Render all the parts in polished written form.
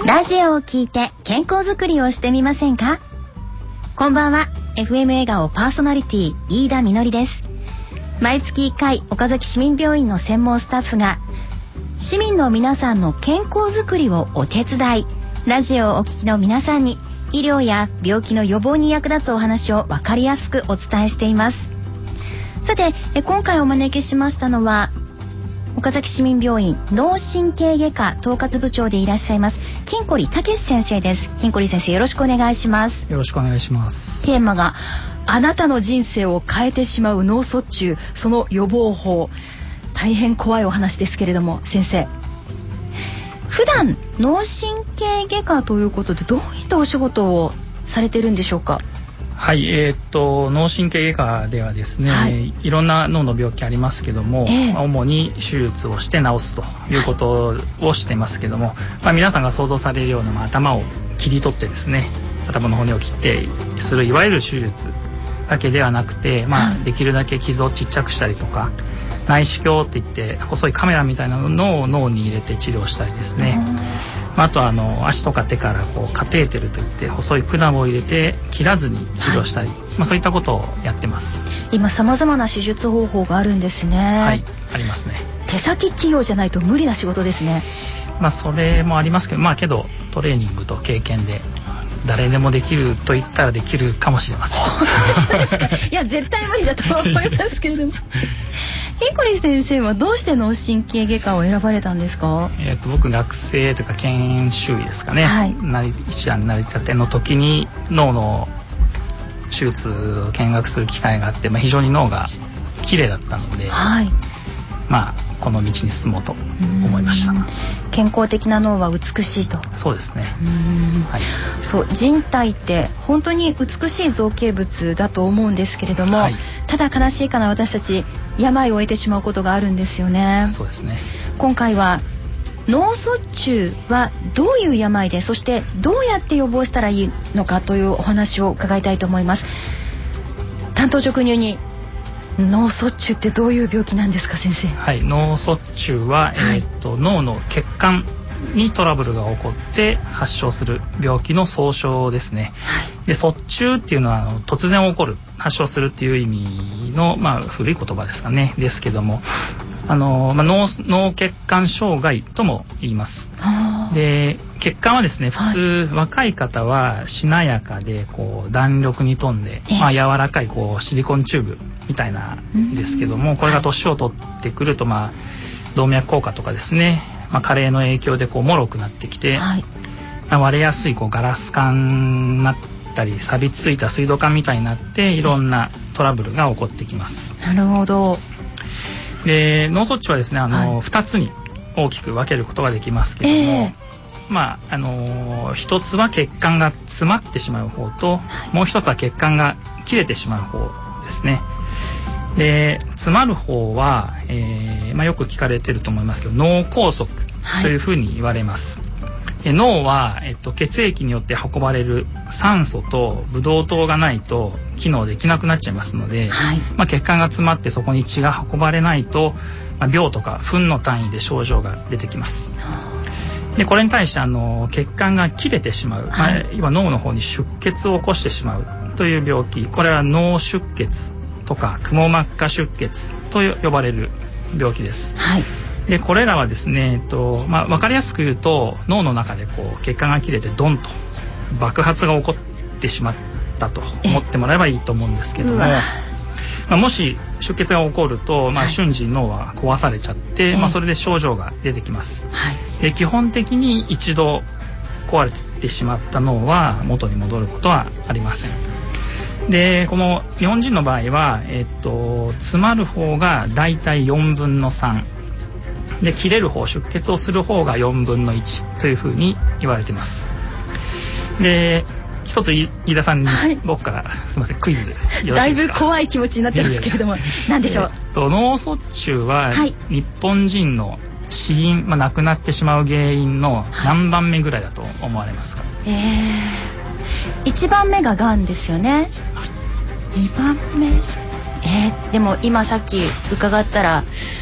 ラジオを聞いて健康づくりをしてみませんか？こんばんは、 FM 笑顔パーソナリティ飯田みのりです。毎月1回岡崎市民病院の専門スタッフが市民の皆さんの健康づくりをお手伝い、ラジオをお聞きの皆さんに医療や病気の予防に役立つお話を分かりやすくお伝えしています。さて、今回お招きしましたのは岡崎市民病院脳神経外科統括部長でいらっしゃいます金堀武先生です。金堀先生、よろしくお願いします。 よろしくお願いします。 テーマがあなたの人生を変えてしまう脳卒中、その予防法。大変怖いお話ですけれども、先生、普段脳神経外科ということでどういったお仕事をされているんでしょうか？ はい、脳神経外科ではですね、いろんな脳の病気ありますけども、主に手術をして治すということをしていますけども、皆さんが想像されるような、頭を切り取ってですね、頭の骨を切ってするいわゆる手術だけではなくて、できるだけ傷をちっちゃくしたりとか、内視鏡っていって細いカメラみたいなのを脳に入れて治療したりですね、あとは足とか手からカテーテルといって細い管を入れて切らずに治療したり、そういったことをやってます。 今さまざまな手術方法があるんですね。 はい、ありますね。 手先器用じゃないと無理な仕事ですね。 それもありますけど、けどトレーニングと経験で誰でもできると言ったらできるかもしれません。 いや、絶対無理だと思いますけれども。金堀先生はどうして脳神経外科を選ばれたんですか？ 僕学生というか研修医ですかね、一段成り立ての時に脳の手術を見学する機会があって、非常に脳が綺麗だったので、この道に進もうと思いました。 健康的な脳は美しいと。 そうですね。 そう、人体って本当に美しい造形物だと思うんですけれども、ただ悲しいかな、私たち病を得てしまうことがあるんですよね。 そうですね。 今回は脳卒中はどういう病で、そしてどうやって予防したらいいのかというお話を伺いたいと思います。単刀直入に、脳卒中ってどういう病気なんですか、先生？ 脳卒中は、脳の血管にトラブルが起こって発症する病気の総称ですね。で、卒中っていうのは突然起こる、発症するっていう意味の、古い言葉ですかね、ですけども、脳血管障害とも言います。で、血管はですね、普通、若い方はしなやかで弾力に富んで、柔らかいシリコンチューブみたいなんですけども、これが年を取ってくると、動脈硬化とかですね、加齢の影響で脆くなってきて、割れやすいガラス管になったり、錆びついた水道管みたいになっていろんなトラブルが起こってきます。 なるほど。 で、脳卒中はですね、2つに大きく分けることができますけども、一つは血管が詰まってしまう方と、もう一つは血管が切れてしまう方ですね。で、詰まる方は、よく聞かれてると思いますけど、脳梗塞というふうに言われます。脳は、血液によって運ばれる酸素とブドウ糖がないと機能できなくなっちゃいますので、血管が詰まってそこに血が運ばれないと、秒とか分の単位で症状が出てきます。で、これに対して血管が切れてしまう、今脳の方に出血を起こしてしまうという病気、これは脳出血とかくも膜下出血と呼ばれる病気です。で、これらはですね、分かりやすく言うと、脳の中で血管が切れてドンと爆発が起こってしまったと思ってもらえばいいと思うんですけども、もし出血が起こると、瞬時に脳は壊されちゃって、それで症状が出てきます。で、基本的に一度壊れてしまった脳は元に戻ることはありません。で、この日本人の場合は、詰まる方がだいたい4分の3で、切れる方、出血をする方が4分の1というふうに言われています。で、一つ飯田さんに僕からすみません、クイズでよろしいですか？ だいぶ怖い気持ちになってますけれども、何でしょう？ 脳卒中は日本人の死因、亡くなってしまう原因の何番目ぐらいだと思われますか ？1番目ががんですよね。2番目、でも今さっき伺ったら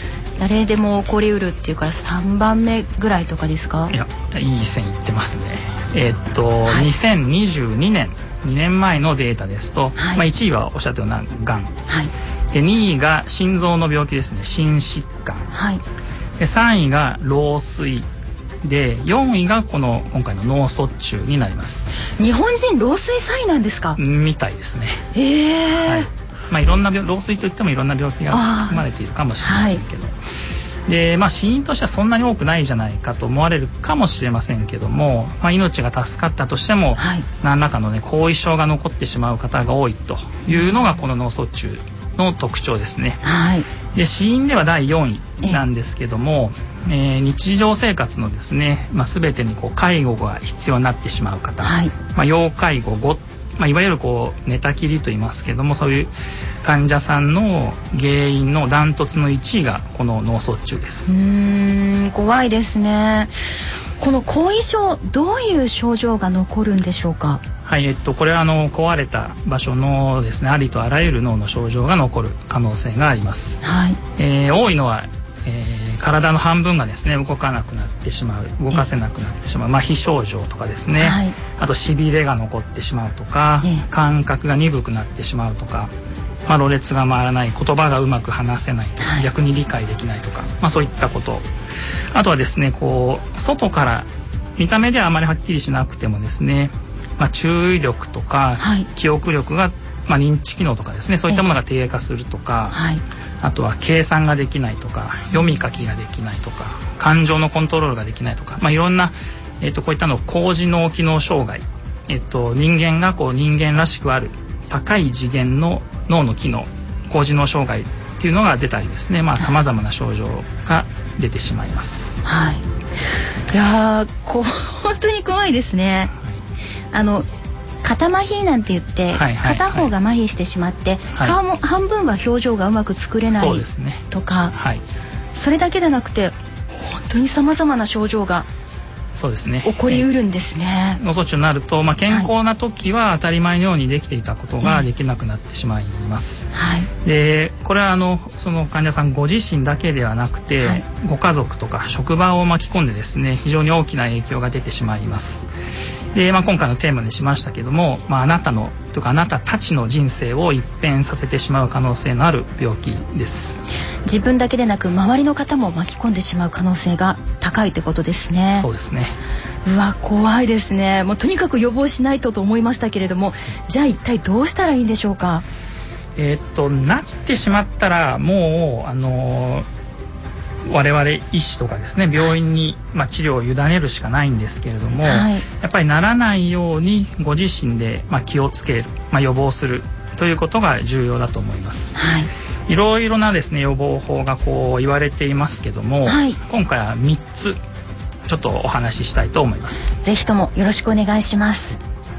誰でも起こりうるっていうから3番目ぐらいとかですか？ いや、いい線いってますね。2022年2年前のデータですと、1位はおっしゃったようながん、で2位が心臓の病気ですね、心疾患、で3位が老衰で、4位が今回の脳卒中になります。 日本人老衰3位なんですか？ みたいですね。いろんな老衰といってもいろんな病気が含まれているかもしれませんけど、で死因としてはそんなに多くないじゃないかと思われるかもしれませんけども、命が助かったとしても、何らかの後遺症が残ってしまう方が多いというのがこの脳卒中の特徴ですね。で死因では第4位なんですけども、日常生活のですね、全てに介護が必要になってしまう方、要介護5、いわゆる寝たきりと言いますけども、そういう患者さんの原因のダントツの1位がこの脳卒中です。 怖いですね。この後遺症、どういう症状が残るんでしょうか？ これは壊れた場所のですね、ありとあらゆる脳の症状が残る可能性があります。多いのは、体の半分がですね動かなくなってしまう、動かせなくなってしまう麻痺症状とかですね、あとしびれが残ってしまうとか、感覚が鈍くなってしまうとか、ろれつが回らない、言葉がうまく話せないとか、逆に理解できないとか、そういったこと。あとはですね外から見た目ではあまりはっきりしなくてもですね、注意力とか、記憶力が、認知機能とかですね、そういったものが低下するとか、あとは計算ができないとか、読み書きができないとか、感情のコントロールができないとか、いろんな、こういったのを高次脳機能障害、人間が人間らしくある高い次元の脳の機能、高次脳障害っていうのが出たりですね、様々な症状が出てしまいます。 いや本当に怖いですね。肩麻痺なんて言って、片方が麻痺してしまって、顔も半分は表情がうまく作れないとか、それだけでなくて本当に様々な症状が起こりうるんですね。 脳卒中になると、健康な時は当たり前のようにできていたことができなくなってしまいます。でこれはその患者さんご自身だけではなくて、ご家族とか職場を巻き込んでですね、非常に大きな影響が出てしまいます。で、今回のテーマにしましたけども、あなたのとかあなたたちの人生を一変させてしまう可能性のある病気です。 自分だけでなく周りの方も巻き込んでしまう可能性が高いってことですね。 そうですね。 怖いですね。もうとにかく予防しないとと思いましたけれども、じゃあ一体どうしたらいいんでしょうか？ なってしまったらもう我々医師とかですね、病院に、治療を委ねるしかないんですけれども、やっぱりならないようにご自身で、気をつける、予防するということが重要だと思います。いろいろなですね予防法が言われていますけども、今回は3つちょっとお話ししたいと思います。 ぜひともよろしくお願いします。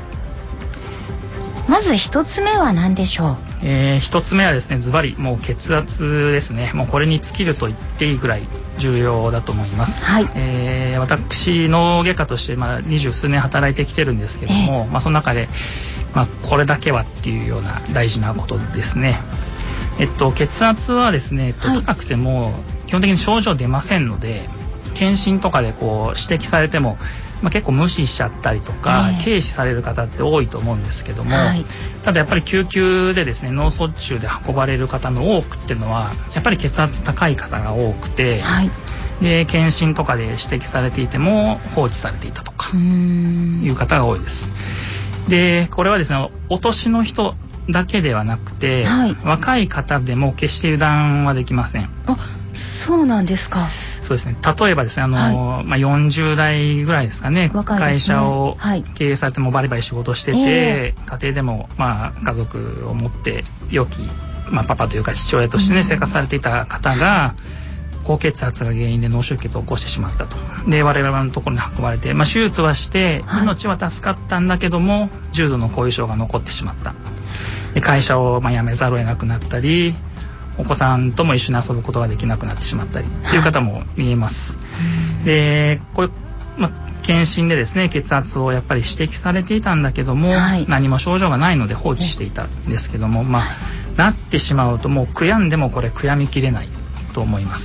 まず1つ目は何でしょう ？1つ目はですね、ズバリもう血圧ですね。もうこれに尽きると言っていいぐらい重要だと思います。私脳外科として20数年働いてきてるんですけども、その中で、これだけはっていうような大事なことですね。血圧はですね、高くても基本的に症状出ませんので、検診とかで指摘されても、結構無視しちゃったりとか、軽視される方って多いと思うんですけども、ただやっぱり救急でですね脳卒中で運ばれる方の多くっていうのはやっぱり血圧高い方が多くて、で検診とかで指摘されていても放置されていたとかいう方が多いです。でこれはですね、お年の人だけではなくて、若い方でも決して油断はできません。 そうなんですか。 そうですね。例えばですね、40代ぐらいですかね、会社を経営されてもバリバリ仕事してて、家庭でも家族を持って良き、パパというか父親としてね、生活されていた方が高血圧が原因で脳出血を起こしてしまったと。で我々のところに運ばれて、手術はして命は助かったんだけども、重度の後遺症が残ってしまった。で会社を辞めざるを得なくなったり、お子さんとも一緒に遊ぶことができなくなってしまったりっていう方も見えます。でこれ、検診でですね血圧をやっぱり指摘されていたんだけども、何も症状がないので放置していたんですけども、なってしまうともう悔やんでもこれ悔やみきれないと思います。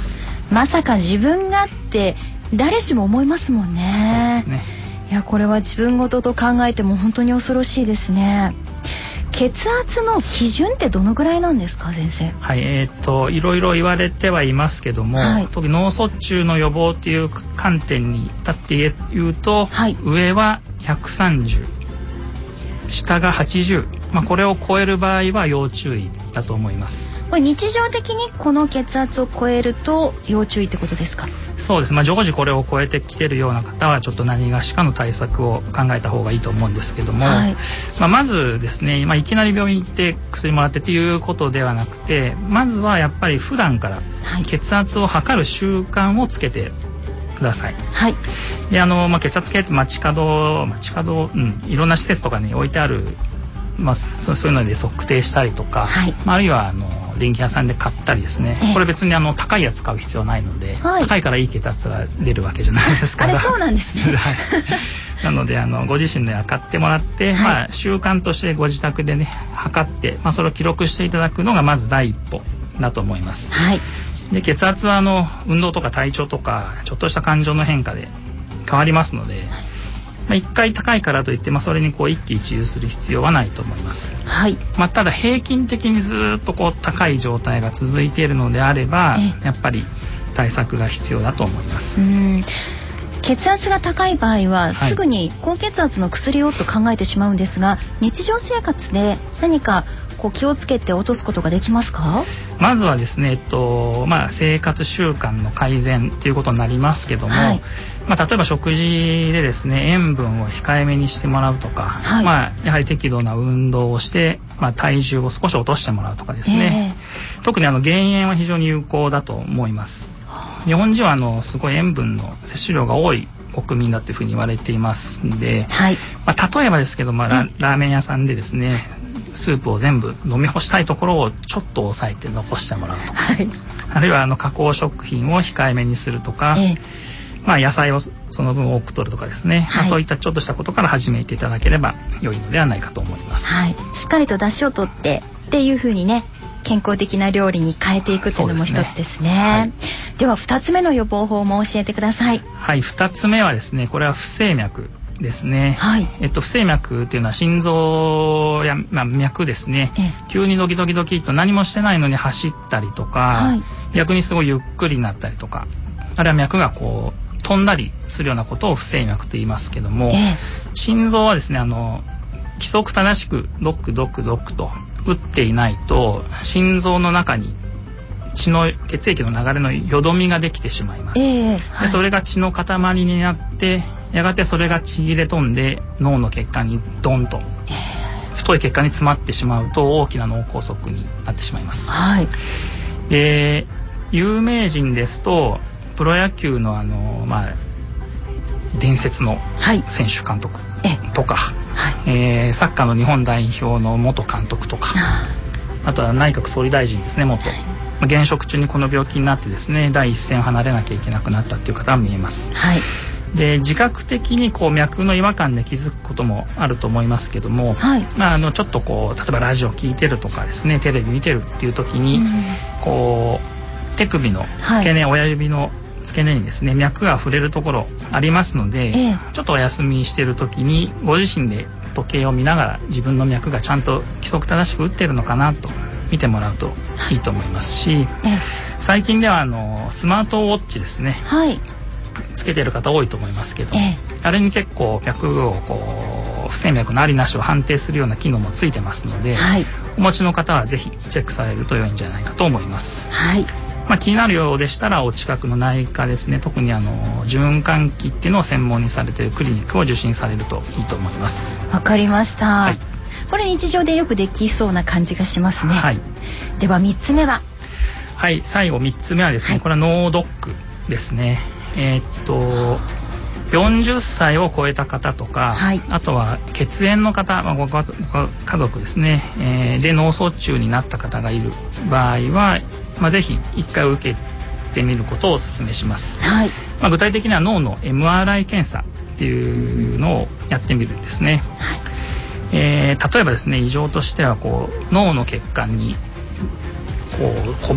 まさか自分がって誰しも思いますもんね。 そうですね。 いや、これは自分事と考えても本当に恐ろしいですね。血圧の基準ってどのぐらいなんですか、先生。 はい、いろいろ言われてはいますけども、はい、特に脳卒中の予防という観点に立って言うと、はい、上は130、下が80、これを超える場合は要注意だと思います。 これ日常的にこの血圧を超えると要注意ってことですか？ そうです。常時これを超えてきてるような方はちょっと何がしかの対策を考えた方がいいと思うんですけども、はい、まずですね、いきなり病院行って薬もらってっていうことではなくて、まずはやっぱり普段から血圧を測る習慣をつけてください。はい。で、血圧計って街角、いろんな施設とかに置いてある、そういうので測定したりとか、はい、あるいは電気屋さんで買ったりですね、これ別に高いやつ買う必要はないので、はい、高いからいい血圧が出るわけじゃないですから。 あれ、そうなんですね。はい、 なのでご自身で測ってもらって、はい、習慣としてご自宅でね測って、それを記録していただくのがまず第一歩だと思います。はい、で、血圧は運動とか体調とかちょっとした感情の変化で変わりますので、一回高いからといって、それに一喜一憂する必要はないと思います。はい。ただ平均的にずっと高い状態が続いているのであれば、やっぱり対策が必要だと思います。 血圧が高い場合は、すぐに高血圧の薬をと考えてしまうんですが、日常生活で何か気をつけて落とすことができますか？ まずはですね、生活習慣の改善ということになりますけども、はい、例えば食事でですね、塩分を控えめにしてもらうとか、はい、やはり適度な運動をして、体重を少し落としてもらうとかですね、特に減塩は非常に有効だと思います。日本人はすごい塩分の摂取量が多い国民だというふうに言われていますんで、はい、例えばですけど、ラーメン屋さんでですね、スープを全部飲み干したいところをちょっと抑えて残してもらうとか、はい、あるいは加工食品を控えめにするとか、野菜をその分多く取るとかですね、はい、そういったちょっとしたことから始めていただければ良いのではないかと思います。 はい、しっかりと出汁を取ってっていうふうにね、健康的な料理に変えていくっていうのも一つですね。はい、では2つ目の予防法も教えてください。 はい、2つ目はですね、これは不整脈ですね。はい、不整脈というのは心臓や、脈ですね、急にドキドキドキと何もしてないのに走ったりとか、はい、逆にすごいゆっくりになったりとか、あるいは脈が飛んだりするようなことを不整脈と言いますけども、心臓はですね、規則正しくドックドックドックと打っていないと、心臓の中に血液の流れのよどみができてしまいます。で、それが血の塊になって、やがてそれが血入れ飛んで脳の血管にドンと太い血管に詰まってしまうと大きな脳梗塞になってしまいます。はい、で、有名人ですとプロ野球の伝説の選手監督とか、サッカーの日本代表の元監督とか、あとは内閣総理大臣ですね、元、現職中にこの病気になってですね、第一線を離れなきゃいけなくなったっていう方は見えます。はい、で、自覚的に脈の違和感で気づくこともあると思いますけども、はい、ちょっと例えばラジオ聞いてるとかですね、テレビ見てるっていう時に、手首の付け根、親指の付け根にですね、脈が触れるところありますので、ちょっとお休みしてる時にご自身で時計を見ながら自分の脈がちゃんと規則正しく打ってるのかなと見てもらうといいと思いますし、最近ではスマートウォッチですね、はい、つけてる方多いと思いますけど、あれに結構脈を不整脈のありなしを判定するような機能もついてますので、はい、お持ちの方はぜひチェックされると良いんじゃないかと思います。はい、気になるようでしたらお近くの内科ですね、特に循環器っていうのを専門にされているクリニックを受診されるといいと思います。 わかりました。はい、これ日常でよくできそうな感じがしますね。はい、では3つ目は。 はい、最後3つ目はですね、はい、これは脳ドックですね。40歳を超えた方とか、はい、あとは血縁の方、ご家族ですね、で脳卒中になった方がいる場合は、ぜひ1回受けてみることをお勧めします。はい、具体的には脳の MRI 検査っていうのをやってみるんですね。はい、例えばですね、異常としては脳の血管にコブ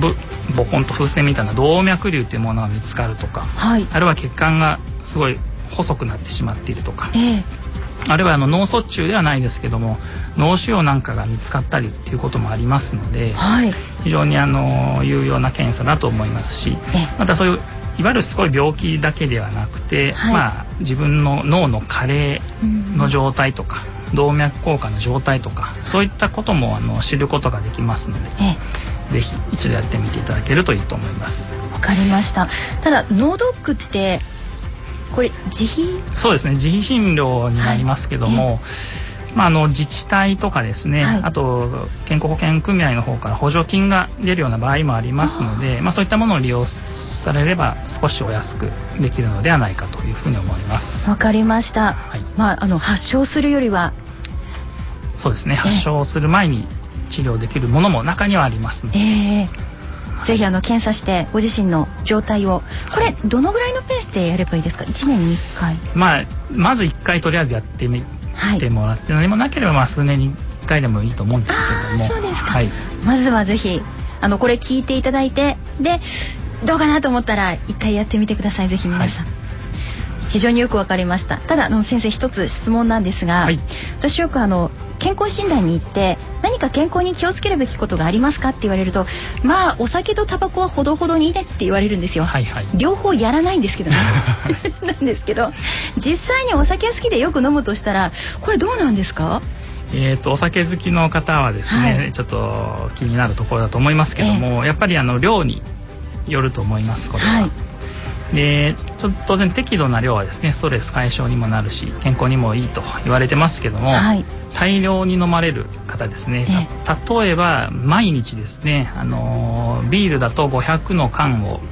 ボコンと風船みたいな動脈瘤というものが見つかるとか、 はい、 あるいは血管がすごい細くなってしまっているとか、あるいは脳卒中ではないですけども脳腫瘍なんかが見つかったりっていうこともありますので、 はい、 非常に有用な検査だと思いますし、またそういういわゆるすごい病気だけではなくて、はい、自分の脳の加齢の状態とか、動脈硬化の状態とかそういったことも知ることができますので、ぜひ一度やってみていただけるといいと思います。 わかりました。ただ脳ドックってこれ自費？ そうですね、自費診療になりますけども、自治体とかですね、あと健康保険組合の方から補助金が出るような場合もありますので、そういったものを利用されれば少しお安くできるのではないかというふうに思います。 わかりました。発症するよりは、 そうですね、発症する前に治療できるものも中にはありますので、 ぜひ検査してご自身の状態を、これどのぐらいのペースでやればいいですか？1年に1回。 まず1回とりあえずやってみてもらって、何もなければ数年に1回でもいいと思うんですけども。 そうですか。まずはぜひこれ聞いていただいて、でどうかなと思ったら1回やってみてください。ぜひ皆さん、非常によくわかりました。ただ先生一つ質問なんですが、私よく健康診断に行って何か健康に気をつけるべきことがありますかって言われると、お酒とタバコはほどほどにねって言われるんですよ。両方やらないんですけどねなんですけど、実際にお酒好きでよく飲むとしたらこれどうなんですか？ お酒好きの方はですね、ちょっと気になるところだと思いますけども、やっぱり量によると思います。これは、で当然適度な量はですねストレス解消にもなるし健康にもいいと言われてますけども、大量に飲まれる方ですね、例えば毎日ですね、ビールだと500の缶を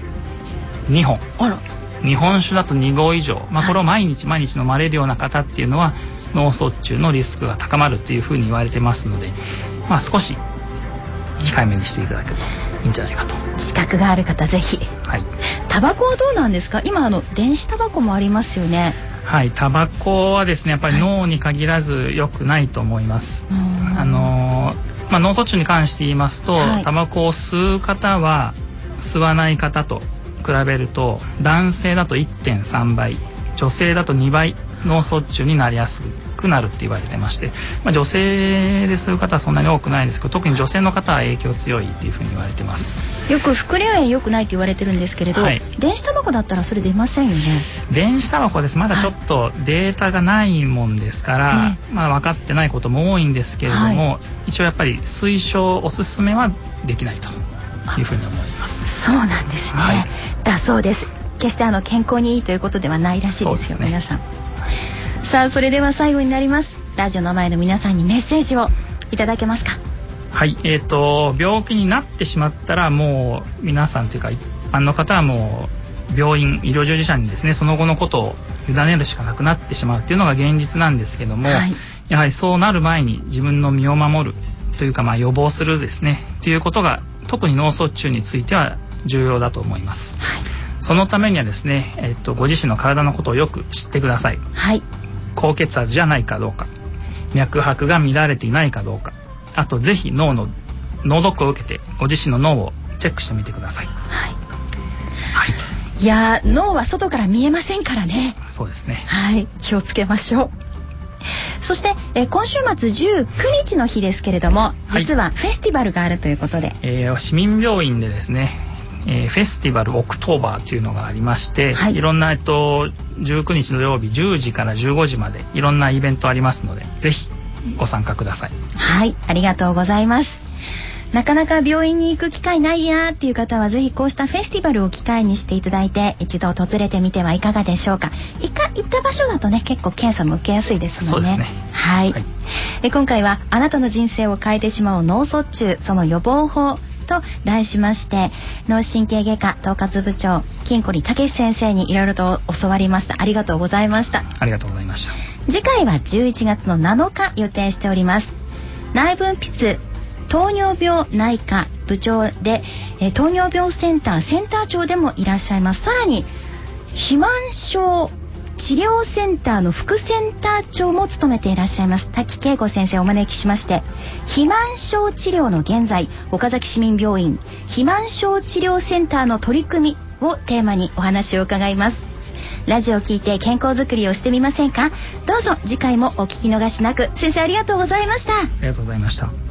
2本、日本酒だと2合以上、これを毎日飲まれるような方っていうのは脳卒中のリスクが高まるというふうに言われてますので、少し控えめにしていただけるといいんじゃないかと。 資格がある方ぜひ。タバコはどうなんですか？今電子タバコもありますよね。 タバコはですねやっぱり脳に限らず良くないと思います。脳卒中に関して言いますと、タバコを吸う方は吸わない方と比べると男性だと 1.3 倍女性だと2倍脳卒中になりやすくなるって言われてまして、女性で吸う方はそんなに多くないですけど、特に女性の方は影響強いっていうふうに言われてます。よく副流炎良くないと言われてるんですけれど、電子タバコだったらそれ出ませんよね。 電子タバコです。まだちょっとデータがないもんですから、分かってないことも多いんですけれども、一応やっぱり推奨おすすめはできないというふうに思います。 そうなんですね。だそうです。決して健康にいいということではないらしいですよ、皆さん。さあ、それでは最後になります。ラジオの前の皆さんにメッセージをいただけますか？ 病気になってしまったらもう皆さんというか一般の方はもう病院医療従事者にですねその後のことを委ねるしかなくなってしまうというのが現実なんですけども、やはりそうなる前に自分の身を守るというか予防するですねということが特に脳卒中については重要だと思います。そのためにはですね、ご自身の体のことをよく知ってください。高血圧じゃないかどうか、脈拍が乱れていないかどうか、あとぜひ脳ドックを受けてご自身の脳をチェックしてみてください。 いや脳は外から見えませんからね。 そうですね。 気をつけましょう。そして、今週末19日の日ですけれども、実はフェスティバルがあるということで、 市民病院でですねフェスティバルオクトーバーというのがありまして、いろんな19日土曜日10時から15時までいろんなイベントありますのでぜひご参加ください。 ありがとうございます。なかなか病院に行く機会ないやっていう方はぜひこうしたフェスティバルを機会にしていただいて一度訪れてみてはいかがでしょうか。行った場所だとね結構検査も受けやすいですもんね。 そうですね。今回はあなたの人生を変えてしまう脳卒中その予防法と題しまして脳神経外科統括部長金堀武先生にいろいろと教わりました。ありがとうございました。 ありがとうございました。 次回は11月の7日予定しております。内分泌糖尿病内科部長で、糖尿病センター長でもいらっしゃいます。さらに肥満症治療センターの副センター長も務めていらっしゃいます滝恵子先生をお招きしまして、肥満症治療の現在、岡崎市民病院肥満症治療センターの取り組みをテーマにお話を伺います。ラジオを聞いて健康づくりをしてみませんか。どうぞ次回もお聞き逃しなく。先生ありがとうございました。 ありがとうございました。